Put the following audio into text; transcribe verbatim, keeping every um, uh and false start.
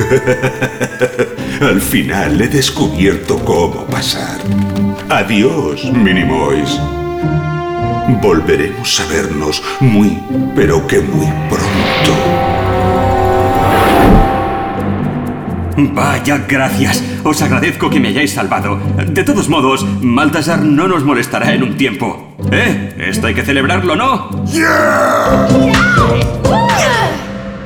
Al final he descubierto cómo pasar. Adiós, Minimoys. Volveremos a vernos muy, pero que muy pronto. Vaya, gracias. Os agradezco que me hayáis salvado. De todos modos, Baltasar no nos molestará en un tiempo. ¿Eh? Esto hay que celebrarlo, ¿no? ¡Yeah! ¡Yeah!